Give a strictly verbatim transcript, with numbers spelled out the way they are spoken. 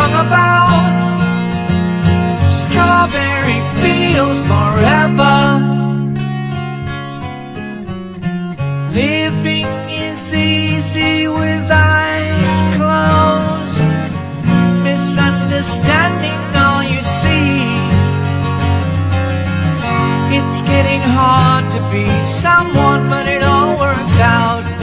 song about strawberry fields forever. Living is easy with eyes closed, misunderstanding all you see. It's getting hard to be someone, but it all works out.